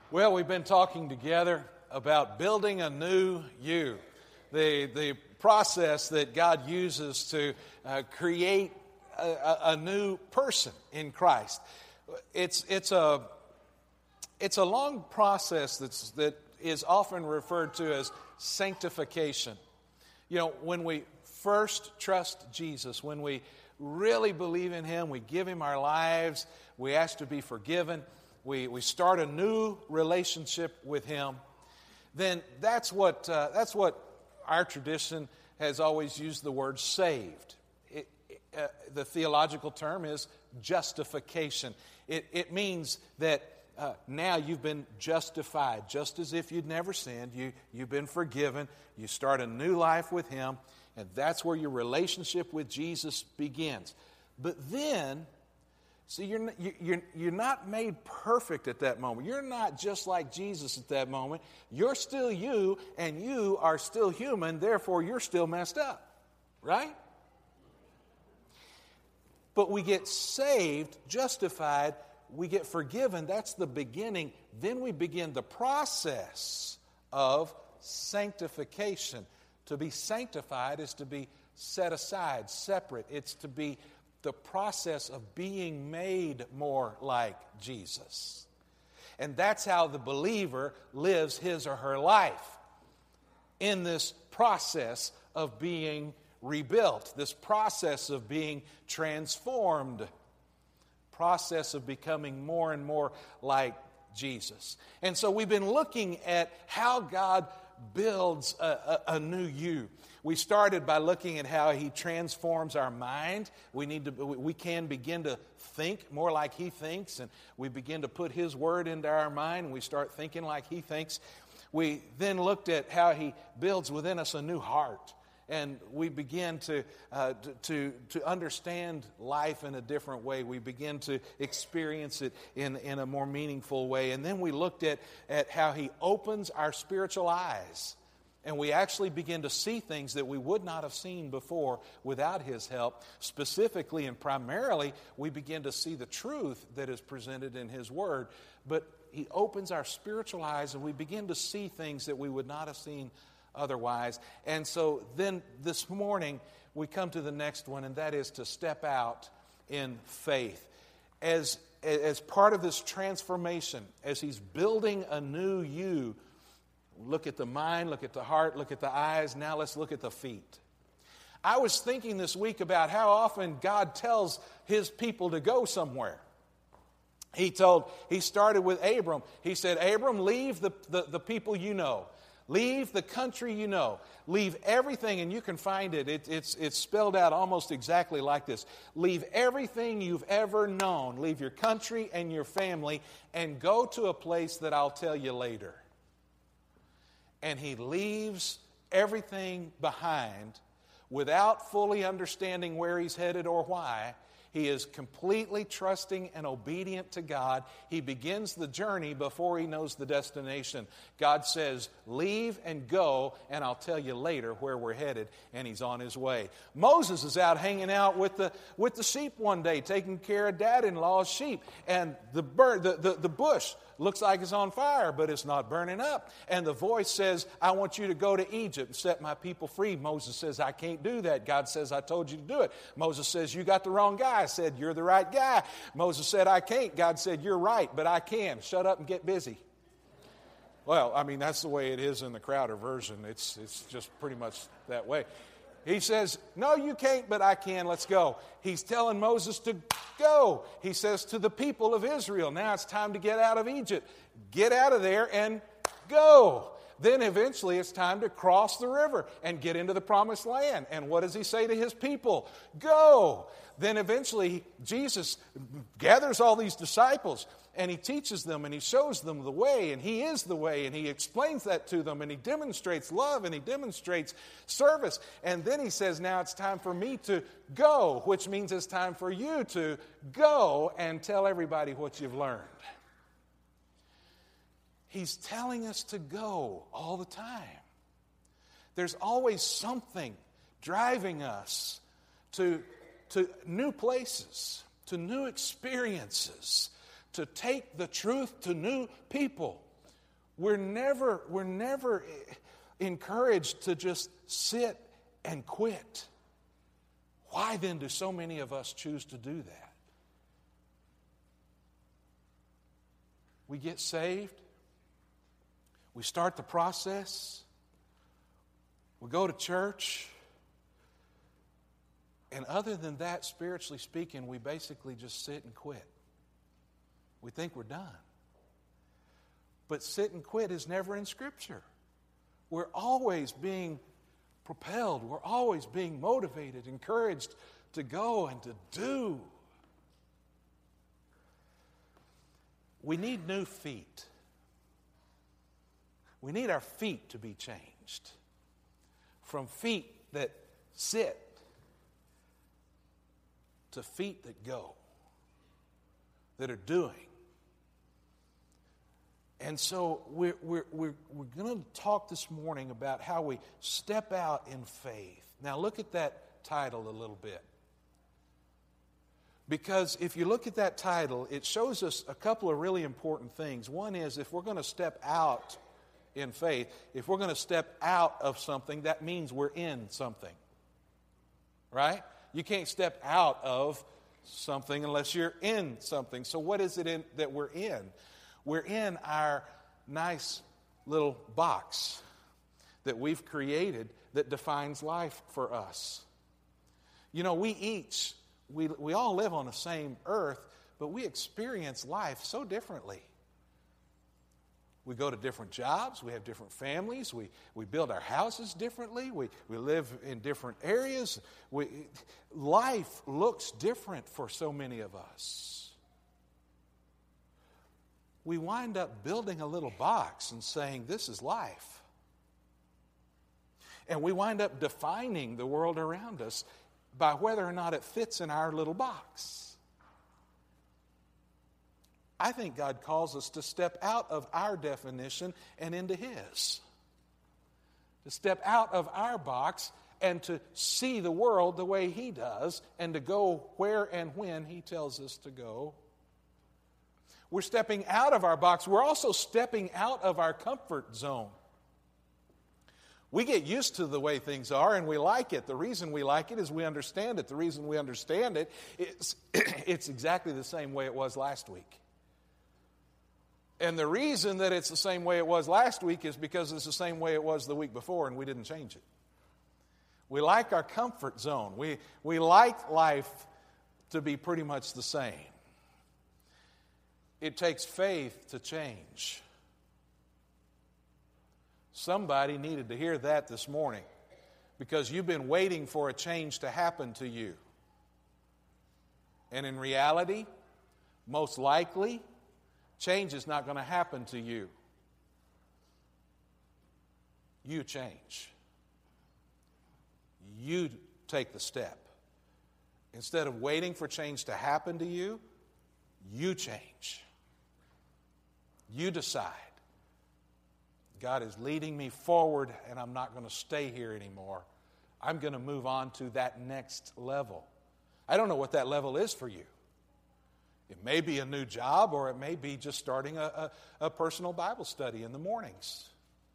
Well, we've been talking together about building a new you, the process that God uses to create a new person in Christ. It's a long process that is often referred to as sanctification. You know, when we first trust Jesus, when we really believe in Him, we give Him our lives, we ask to be forgiven, we start a new relationship with Him, then that's what our tradition has always used the word saved. The theological term is justification. It means that now you've been justified, just as if you'd never sinned. You've been forgiven. You start a new life with Him, and that's where your relationship with Jesus begins. But then, see, you're not made perfect at that moment. You're not just like Jesus at that moment. You're still you, and you are still human. Therefore, you're still messed up, right? But we get saved, justified, we get forgiven. That's the beginning. Then we begin the process of sanctification. To be sanctified is to be set aside, separate. It's to be the process of being made more like Jesus. And that's how the believer lives his or her life, in this process of being rebuilt, this process of being transformed, process of becoming more and more like Jesus. And so we've been looking at how God builds a new you. We started by looking at how He transforms our mind. We can begin to think more like He thinks, and we begin to put His Word into our mind, and we start thinking like He thinks. We then looked at how He builds within us a new heart, and we begin to understand life in a different way. We begin to experience it in a more meaningful way. And then we looked at how He opens our spiritual eyes, and we actually begin to see things that we would not have seen before without His help. Specifically and primarily, we begin to see the truth that is presented in His Word. But He opens our spiritual eyes, and we begin to see things that we would not have seen otherwise. And so then this morning, we come to the next one, and that is to step out in faith. As part of this transformation, as He's building a new you, look at the mind, look at the heart, look at the eyes. Now let's look at the feet. I was thinking this week about how often God tells His people to go somewhere. He started with Abram. He said, Abram, leave the people you know. Leave the country you know. Leave everything, and you can find it. It's spelled out almost exactly like this. Leave everything you've ever known. Leave your country and your family, and go to a place that I'll tell you later. And he leaves everything behind without fully understanding where he's headed or why. He is completely trusting and obedient to God. He begins the journey before he knows the destination. God says, leave and go, and I'll tell you later where we're headed. And he's on his way. Moses is out hanging out with the sheep one day, taking care of dad-in-law's sheep. And the bush looks like it's on fire, but it's not burning up. And the voice says, I want you to go to Egypt and set my people free. Moses says, I can't do that. God says, I told you to do it. Moses says, you got the wrong guy. I said, you're the right guy. Moses said, I can't. God said, you're right, but I can. Shut up and get busy. Well, I mean, that's the way it is in the Crowder version. It's just pretty much that way. He says, no, you can't, but I can. Let's go. He's telling Moses to go. He says to the people of Israel, now it's time to get out of Egypt. Get out of there and go. Then eventually it's time to cross the river and get into the promised land. And what does he say to his people? Go. Then eventually Jesus gathers all these disciples, and he teaches them, and he shows them the way, and he is the way, and he explains that to them, and he demonstrates love, and he demonstrates service. And then he says, now it's time for me to go, which means it's time for you to go and tell everybody what you've learned. He's telling us to go all the time. There's always something driving us to new places, to new experiences, to take the truth to new people. We're never encouraged to just sit and quit. Why then do so many of us choose to do that? We get saved. We start the process. We go to church. And other than that, spiritually speaking, we basically just sit and quit. We think we're done. But sit and quit is never in Scripture. We're always being propelled. We're always being motivated, encouraged to go and to do. We need new feet. We need our feet to be changed. From feet that sit to feet that go, that are doing. And so we're going to talk this morning about how we step out in faith. Now look at that title a little bit. Because if you look at that title, it shows us a couple of really important things. One is, if we're going to step out in faith, if we're going to step out of something, that means we're in something. Right? You can't step out of something unless you're in something. So what is it that we're in? We're in our nice little box that we've created that defines life for us. You know, we all live on the same earth, but we experience life so differently. We go to different jobs, we have different families, we build our houses differently, we live in different areas. Life looks different for so many of us. We wind up building a little box and saying, this is life. And we wind up defining the world around us by whether or not it fits in our little box. I think God calls us to step out of our definition and into His. To step out of our box and to see the world the way He does, and to go where and when He tells us to go. We're stepping out of our box. We're also stepping out of our comfort zone. We get used to the way things are, and we like it. The reason we like it is we understand it. The reason we understand it is it's exactly the same way it was last week. And the reason that it's the same way it was last week is because it's the same way it was the week before, and we didn't change it. We like our comfort zone. We like life to be pretty much the same. It takes faith to change. Somebody needed to hear that this morning, because you've been waiting for a change to happen to you. And in reality, most likely, change is not going to happen to you. You change. You take the step. Instead of waiting for change to happen to you, you change. You decide, God is leading me forward, and I'm not going to stay here anymore. I'm going to move on to that next level. I don't know what that level is for you. It may be a new job, or it may be just starting a personal Bible study in the mornings.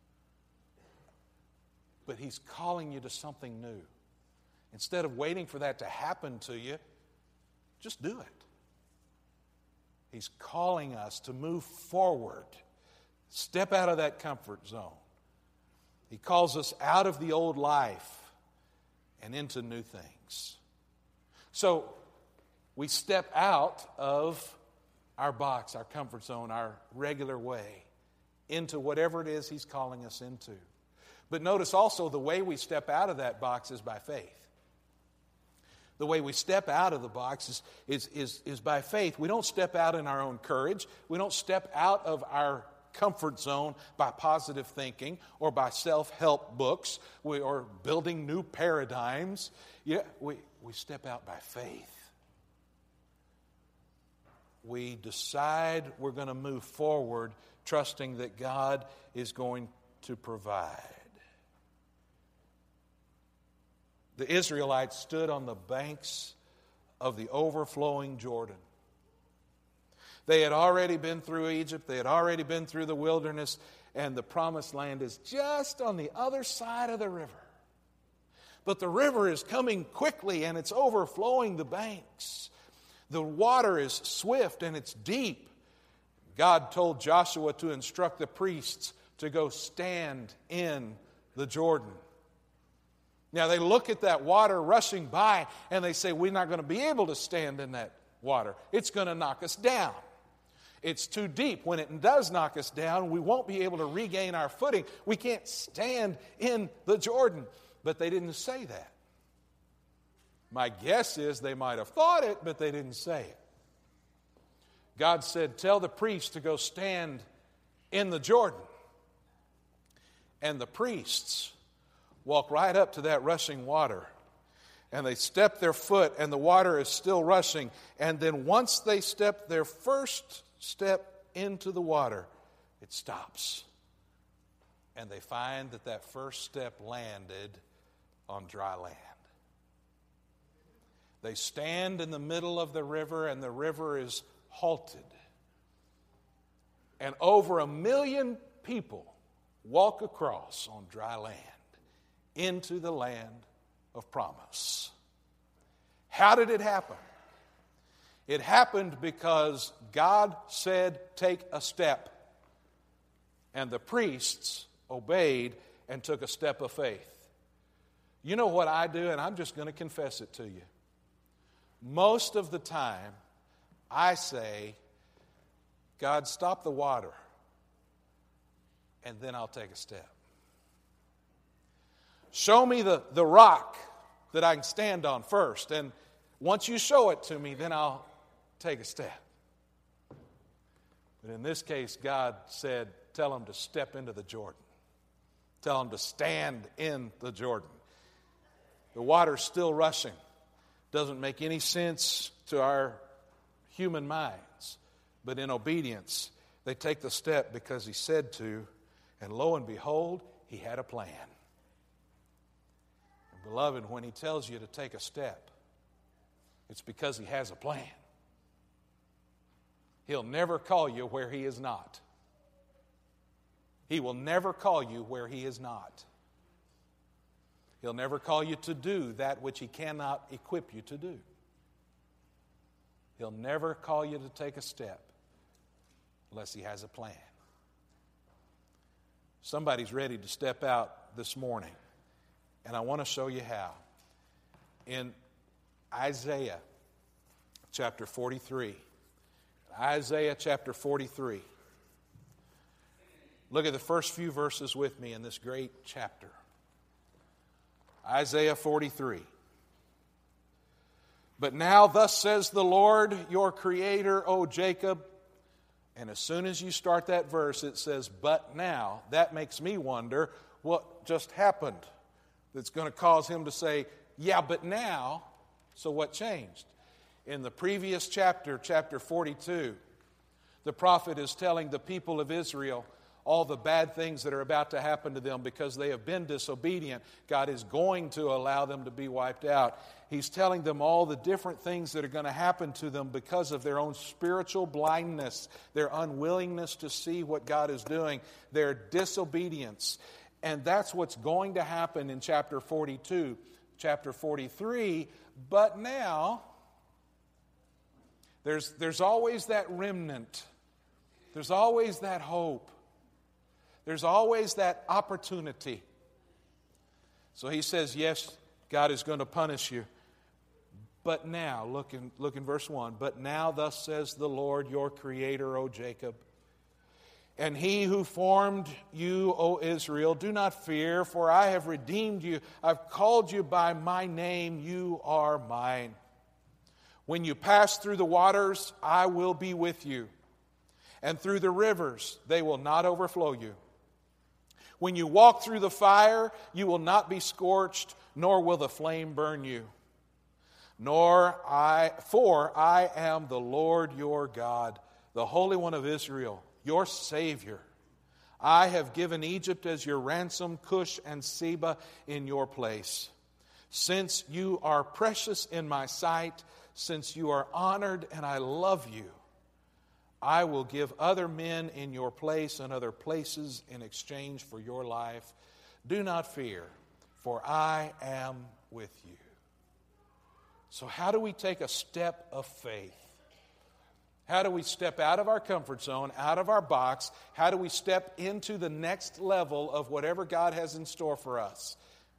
But He's calling you to something new. Instead of waiting for that to happen to you, just do it. He's calling us to move forward. Step out of that comfort zone. He calls us out of the old life and into new things. So we step out of our box, our comfort zone, our regular way, into whatever it is He's calling us into. But notice also, the way we step out of that box is by faith. The way we step out of the box is by faith. We don't step out in our own courage. We don't step out of our comfort zone by positive thinking or by self-help books or building new paradigms. Yeah, we step out by faith. We decide we're going to move forward, trusting that God is going to provide. The Israelites stood on the banks of the overflowing Jordan. They had already been through Egypt. They had already been through the wilderness. And the promised land is just on the other side of the river. But the river is coming quickly and it's overflowing the banks. The water is swift and it's deep. God told Joshua to instruct the priests to go stand in the Jordan. Now they look at that water rushing by and they say, we're not going to be able to stand in that water. It's going to knock us down. It's too deep. When it does knock us down, we won't be able to regain our footing. We can't stand in the Jordan. But they didn't say that. My guess is they might have thought it, but they didn't say it. God said, tell the priests to go stand in the Jordan. And the priests walk right up to that rushing water. And they step their foot, and the water is still rushing. And then once they step their first step into the water, it stops. And they find that that first step landed on dry land. They stand in the middle of the river, and the river is halted. And over 1 million people walk across on dry land into the land of promise. How did it happen? It happened because God said, take a step. And the priests obeyed and took a step of faith. You know what I do, and I'm just going to confess it to you. Most of the time, I say, God, stop the water, and then I'll take a step. Show me the rock that I can stand on first, and once you show it to me, then I'll take a step. But in this case, God said, tell them to step into the Jordan. Tell them to stand in the Jordan. The water's still rushing. Doesn't make any sense to our human minds. But in obedience, they take the step because he said to, and lo and behold, he had a plan. And beloved, when he tells you to take a step, it's because he has a plan. He'll never call you where he is not. He will never call you where he is not. He'll never call you to do that which he cannot equip you to do. He'll never call you to take a step unless he has a plan. Somebody's ready to step out this morning, and I want to show you how. In Isaiah chapter 43. Isaiah chapter 43. Look at the first few verses with me in this great chapter. Isaiah 43. But now thus says the Lord, your Creator, O Jacob. And as soon as you start that verse, it says, but now. That makes me wonder what just happened that's going to cause him to say, yeah, but now. So what changed? In the previous chapter, chapter 42, the prophet is telling the people of Israel all the bad things that are about to happen to them because they have been disobedient. God is going to allow them to be wiped out. He's telling them all the different things that are going to happen to them because of their own spiritual blindness, their unwillingness to see what God is doing, their disobedience. And that's what's going to happen in chapter 42. Chapter 43, but now there's always that remnant. There's always that hope. There's always that opportunity. So he says, yes, God is going to punish you. But now, look in verse 1. But now thus says the Lord, your Creator, O Jacob, and he who formed you, O Israel, do not fear, for I have redeemed you. I've called you by my name. You are mine. When you pass through the waters, I will be with you. And through the rivers, they will not overflow you. When you walk through the fire, you will not be scorched, nor will the flame burn you. For I am the Lord your God, the Holy One of Israel, your Savior. I have given Egypt as your ransom, Cush and Seba in your place. Since you are precious in my sight, since you are honored and I love you, I will give other men in your place and other places in exchange for your life. Do not fear, for I am with you. So how do we take a step of faith? How do we step out of our comfort zone, out of our box? How do we step into the next level of whatever God has in store for us?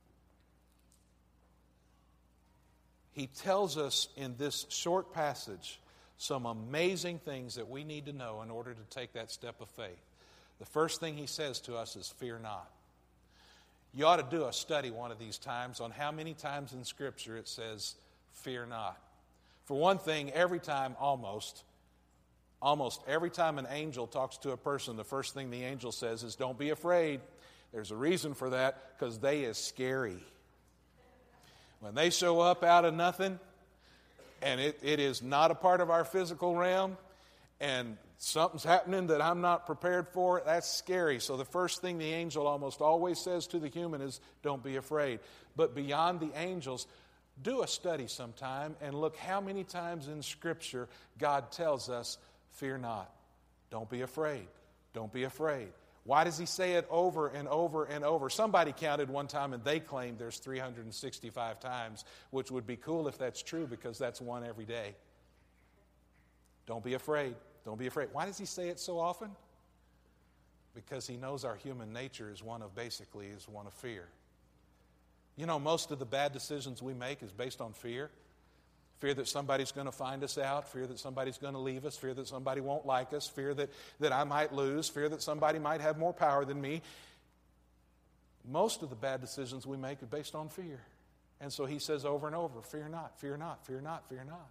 He tells us in this short passage some amazing things that we need to know in order to take that step of faith. The first thing he says to us is, fear not. You ought to do a study one of these times on how many times in Scripture it says, fear not. For one thing, every time, almost every time an angel talks to a person, the first thing the angel says is, don't be afraid. There's a reason for that, because they is scary. When they show up out of nothing, and it is not a part of our physical realm, and something's happening that I'm not prepared for, that's scary. So the first thing the angel almost always says to the human is, don't be afraid. But beyond the angels, do a study sometime and look how many times in Scripture God tells us, fear not. Don't be afraid. Don't be afraid. Why does he say it over and over and over? Somebody counted one time and they claimed there's 365 times, which would be cool if that's true, because that's one every day. Don't be afraid. Don't be afraid. Why does he say it so often? Because he knows our human nature is one of fear. You know, most of the bad decisions we make is based on fear. Fear that somebody's going to find us out, fear that somebody's going to leave us, fear that somebody won't like us, fear that I might lose, fear that somebody might have more power than me. Most of the bad decisions we make are based on fear. And so he says over and over, fear not, fear not, fear not, fear not.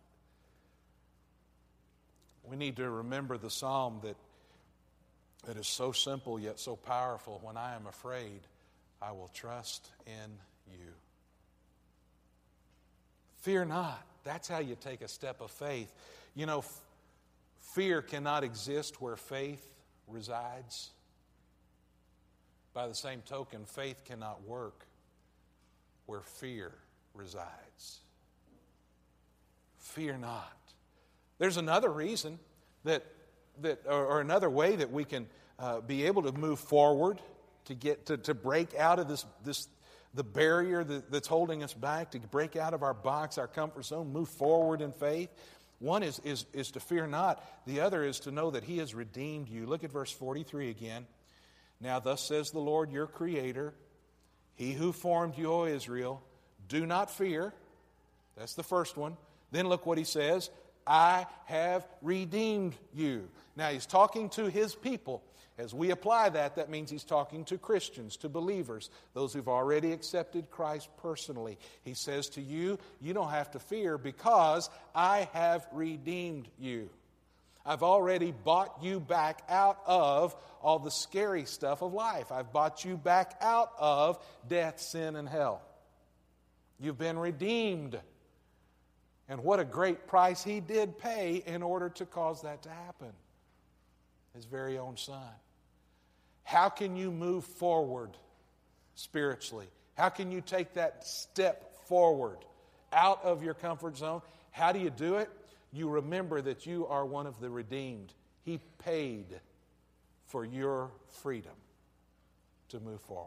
We need to remember the psalm that is so simple yet so powerful. When I am afraid, I will trust in you. Fear not. That's how you take a step of faith. You know, fear cannot exist where faith resides. By the same token, faith cannot work where fear resides. Fear not. There's another reason or another way that we can be able to move forward, to break out of the barrier that's holding us back, to break out of our box, our comfort zone, move forward in faith. One is to fear not. The other is to know that he has redeemed you. Look at verse 43 again. Now thus says the Lord your Creator, he who formed you, O Israel, do not fear. That's the first one. Then look what he says, I have redeemed you. Now he's talking to his people. As we apply that means he's talking to Christians, to believers, those who've already accepted Christ personally. He says to you, you don't have to fear because I have redeemed you. I've already bought you back out of all the scary stuff of life. I've bought you back out of death, sin, and hell. You've been redeemed. And what a great price he did pay in order to cause that to happen. His very own Son. How can you move forward spiritually? How can you take that step forward out of your comfort zone? How do you do it? You remember that you are one of the redeemed. He paid for your freedom to move forward.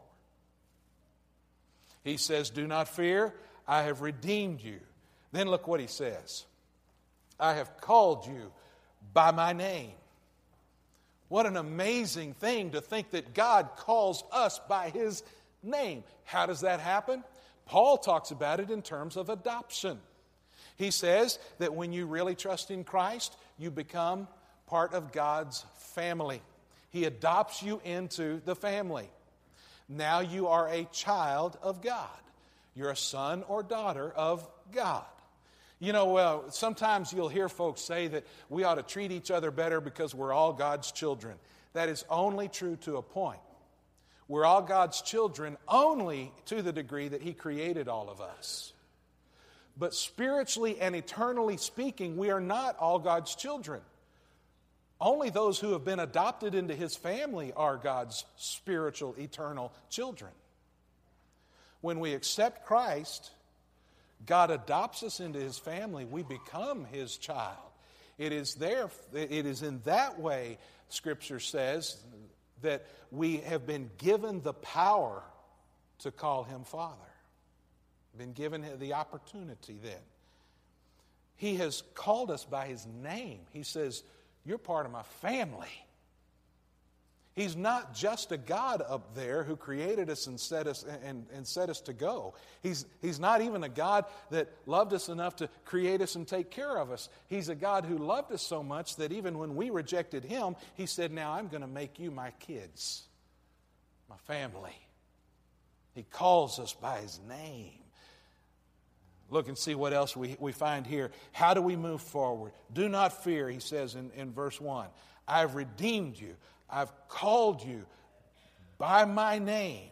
He says, do not fear, I have redeemed you. Then look what he says. I have called you by my name. What an amazing thing to think that God calls us by his name. How does that happen? Paul talks about it in terms of adoption. He says that when you really trust in Christ, you become part of God's family. He adopts you into the family. Now you are a child of God. You're a son or daughter of God. You know, sometimes you'll hear folks say that we ought to treat each other better because we're all God's children. That is only true to a point. We're all God's children only to the degree that he created all of us. But spiritually and eternally speaking, we are not all God's children. Only those who have been adopted into his family are God's spiritual, eternal children. When we accept Christ, God adopts us into his family. We become his child. It is in that way, Scripture says, that we have been given the power to call Him Father. Been given the opportunity then. He has called us by His name. He says, you're part of my family. He's not just a God up there who created us and set us to go. He's not even a God that loved us enough to create us and take care of us. He's a God who loved us so much that even when we rejected Him, He said, now I'm going to make you my kids, my family. He calls us by His name. Look and see what else we find here. How do we move forward? Do not fear, He says in verse 1. I've redeemed you. I've called you by my name.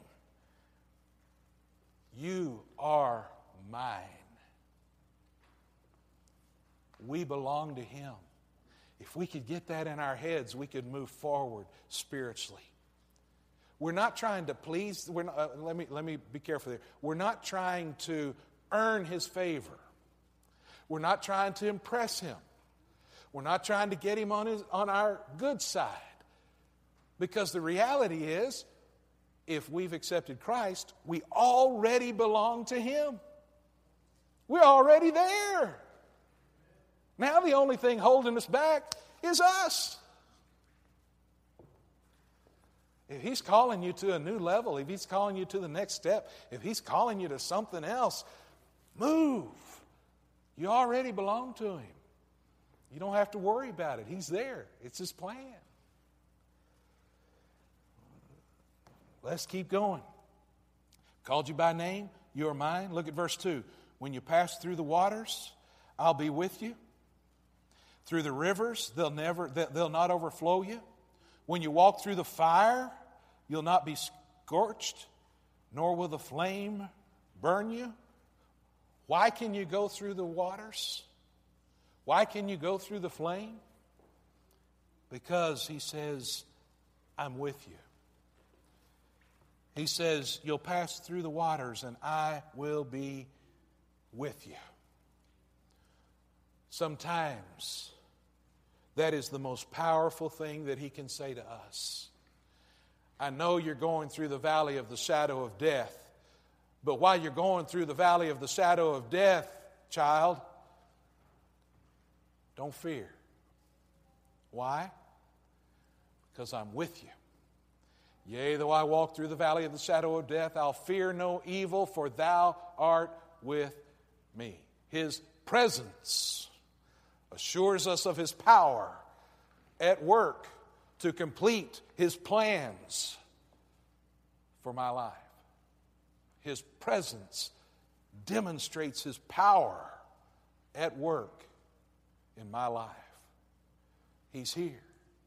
You are mine. We belong to Him. If we could get that in our heads, we could move forward spiritually. We're not trying to please. Let me be careful there. We're not trying to earn His favor. We're not trying to impress Him. We're not trying to get Him on our good side. Because the reality is, if we've accepted Christ, we already belong to Him. We're already there. Now the only thing holding us back is us. If He's calling you to a new level, if He's calling you to the next step, if He's calling you to something else, move. You already belong to Him. You don't have to worry about it. He's there. It's His plan. Let's keep going. Called you by name, you are mine. Look at verse 2. When you pass through the waters, I'll be with you. Through the rivers, they'll not overflow you. When you walk through the fire, you'll not be scorched, nor will the flame burn you. Why can you go through the waters? Why can you go through the flame? Because He says, I'm with you. He says, you'll pass through the waters and I will be with you. Sometimes that is the most powerful thing that He can say to us. I know you're going through the valley of the shadow of death, but while you're going through the valley of the shadow of death, child, don't fear. Why? Because I'm with you. Yea, though I walk through the valley of the shadow of death, I'll fear no evil, for thou art with me. His presence assures us of His power at work to complete His plans for my life. His presence demonstrates His power at work in my life. He's here.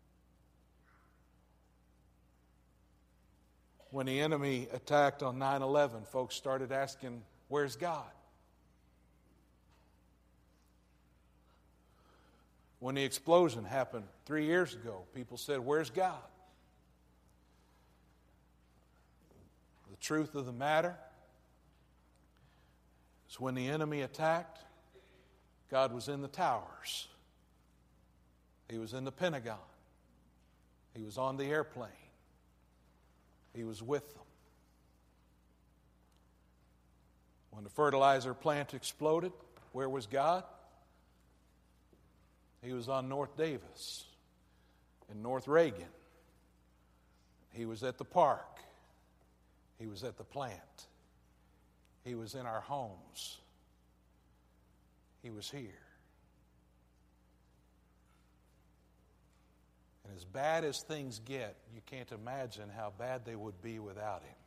When the enemy attacked on 9/11, folks started asking, where's God? When the explosion happened 3 years ago, people said, where's God? The truth of the matter is when the enemy attacked, God was in the towers. He was in the Pentagon. He was on the airplane. He was with them. When the fertilizer plant exploded, where was God? He was on North Davis in North Reagan. He was at the park. He was at the plant. He was in our homes. He was here. And as bad as things get, you can't imagine how bad they would be without Him.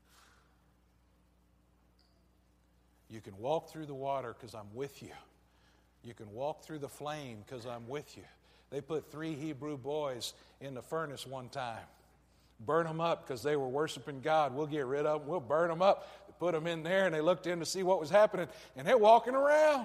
You can walk through the water because I'm with you. You can walk through the flame because I'm with you. They put 3 Hebrew boys in the furnace one time. Burn them up because they were worshiping God. We'll get rid of them. We'll burn them up. They put them in there and they looked in to see what was happening. And they're walking around.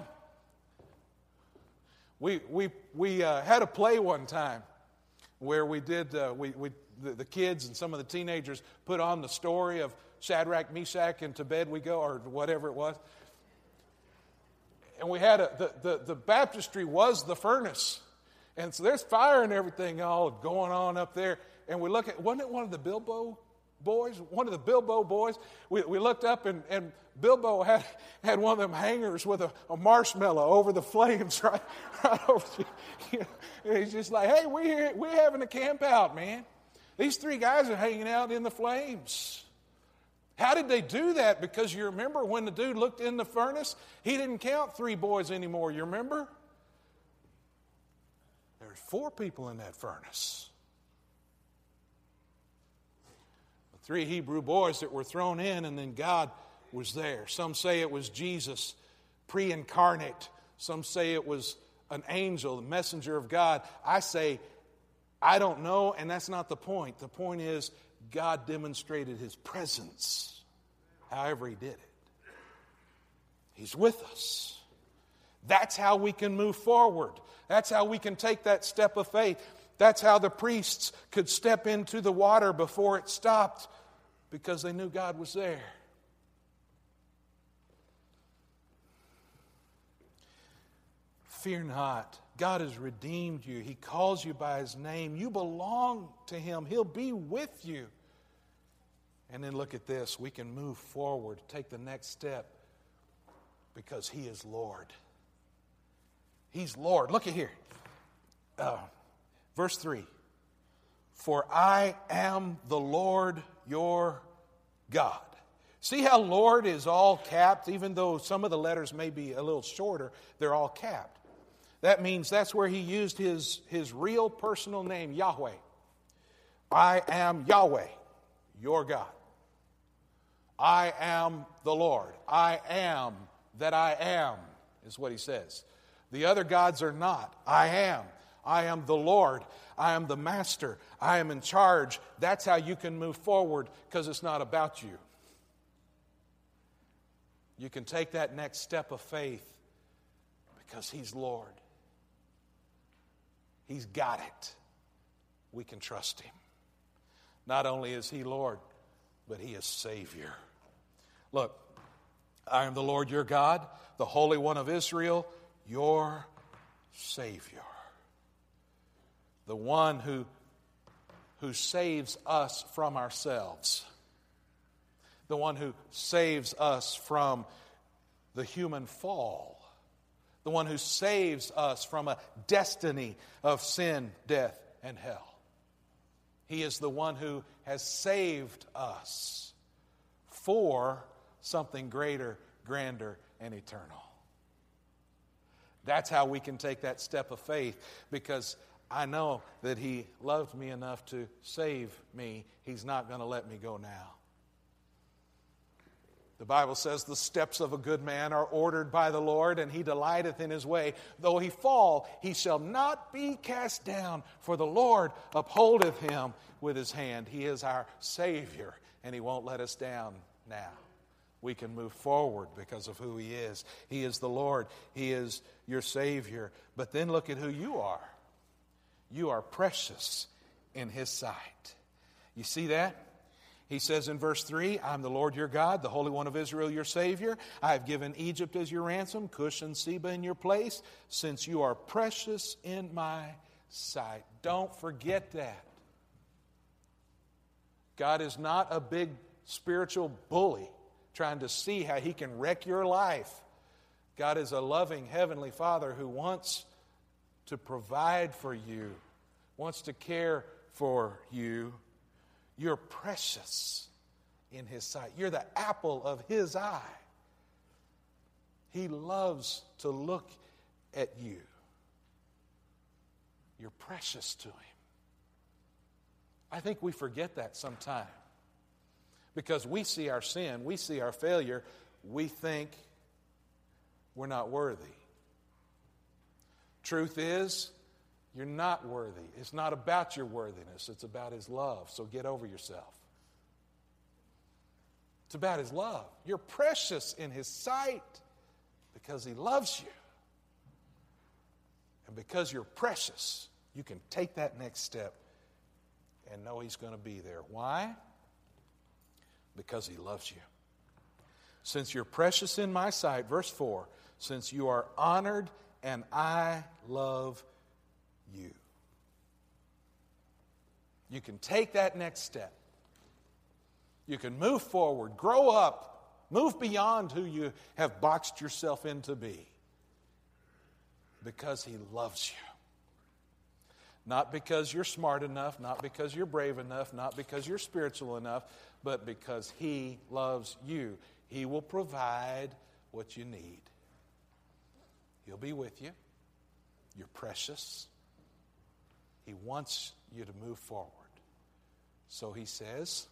We had a play one time where we did, the kids and some of the teenagers put on the story of Shadrach, Meshach, and to bed we go, or whatever it was. And we had the baptistry was the furnace. And so there's fire and everything all going on up there. And we look at, wasn't it one of the Bilbo boys? One of the Bilbo boys. We looked up and Bilbo had one of them hangers with a marshmallow over the flames right over. And he's just like, hey, we're having a camp out, man. These three guys are hanging out in the flames. How did they do that? Because you remember when the dude looked in the furnace, he didn't count 3 boys anymore. You remember? There's 4 people in that furnace. The 3 Hebrew boys that were thrown in, and then God was there. Some say it was Jesus, pre-incarnate. Some say it was an angel, the messenger of God. I say, I don't know, and that's not the point. The point is, God demonstrated His presence, however He did it. He's with us. That's how we can move forward. That's how we can take that step of faith. That's how the priests could step into the water before it stopped, because they knew God was there. Fear not. God has redeemed you. He calls you by His name. You belong to Him. He'll be with you. And then look at this. We can move forward, take the next step, because He is Lord. He's Lord. Look at here. Verse 3. For I am the Lord your God. See how Lord is all capped? Even though some of the letters may be a little shorter, they're all capped. That means that's where He used His real personal name, Yahweh. I am Yahweh, your God. I am the Lord. I am that I am, is what He says. The other gods are not. I am. I am the Lord. I am the Master. I am in charge. That's how you can move forward, because it's not about you. You can take that next step of faith because He's Lord. He's got it. We can trust Him. Not only is He Lord, but He is Savior. Look, I am the Lord your God, the Holy One of Israel, your Savior. The one who saves us from ourselves. The one who saves us from the human fall. The one who saves us from a destiny of sin, death, and hell. He is the one who has saved us for something greater, grander, and eternal. That's how we can take that step of faith, because I know that He loved me enough to save me. He's not going to let me go now. The Bible says the steps of a good man are ordered by the Lord, and He delighteth in His way. Though he fall, he shall not be cast down, for the Lord upholdeth him with His hand. He is our Savior, and He won't let us down now. We can move forward because of who He is. He is the Lord. He is your Savior. But then look at who you are. You are precious in His sight. You see that? He says in verse 3, I am the Lord your God, the Holy One of Israel, your Savior. I have given Egypt as your ransom, Cush and Seba in your place, since you are precious in my sight. Don't forget that. God is not a big spiritual bully trying to see how He can wreck your life. God is a loving Heavenly Father who wants to provide for you, wants to care for you. You're precious in His sight. You're the apple of His eye. He loves to look at you. You're precious to Him. I think we forget that sometime, because we see our sin, we see our failure, we think we're not worthy. Truth is, you're not worthy. It's not about your worthiness. It's about His love. So get over yourself. It's about His love. You're precious in His sight because He loves you. And because you're precious, you can take that next step and know He's going to be there. Why? Because He loves you. Since you're precious in my sight, verse 4, since you are honored and I love you. You can take that next step. You can move forward, grow up, move beyond who you have boxed yourself in to be. Because He loves you. Not because you're smart enough, not because you're brave enough, not because you're spiritual enough, but because He loves you. He will provide what you need. He'll be with you. You're precious. He wants you to move forward. So He says,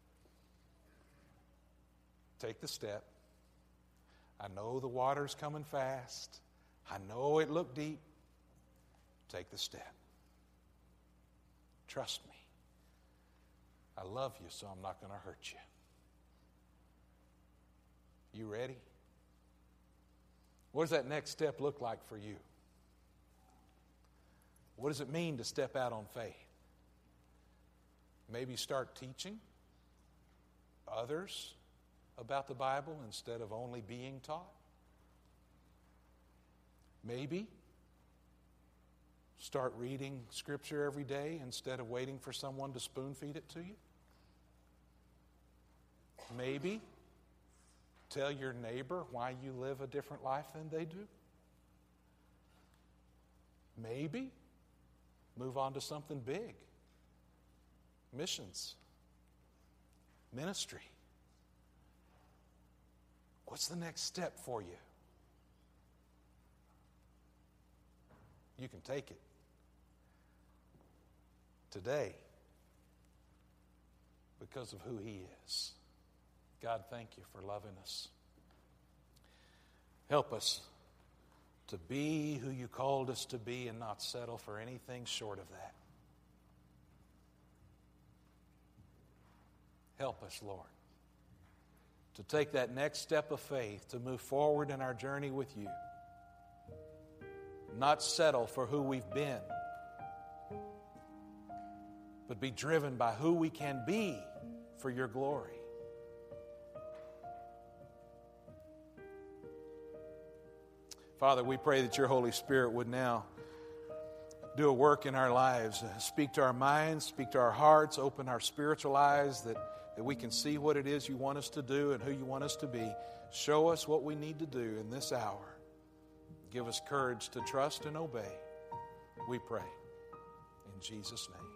take the step. I know the water's coming fast. I know it looked deep. Take the step. Trust me. I love you, so I'm not going to hurt you. You ready? What does that next step look like for you? What does it mean to step out on faith? Maybe start teaching others about the Bible instead of only being taught. Maybe start reading Scripture every day instead of waiting for someone to spoon-feed it to you. Maybe tell your neighbor why you live a different life than they do. Maybe move on to something big. Missions. Ministry. What's the next step for you? You can take it today because of who He is. God, thank you for loving us. Help us to be who you called us to be and not settle for anything short of that. Help us, Lord, to take that next step of faith, to move forward in our journey with you. Not settle for who we've been, but be driven by who we can be for your glory. Father, we pray that your Holy Spirit would now do a work in our lives, speak to our minds, speak to our hearts, open our spiritual eyes that we can see what it is you want us to do and who you want us to be. Show us what we need to do in this hour. Give us courage to trust and obey. We pray in Jesus' name.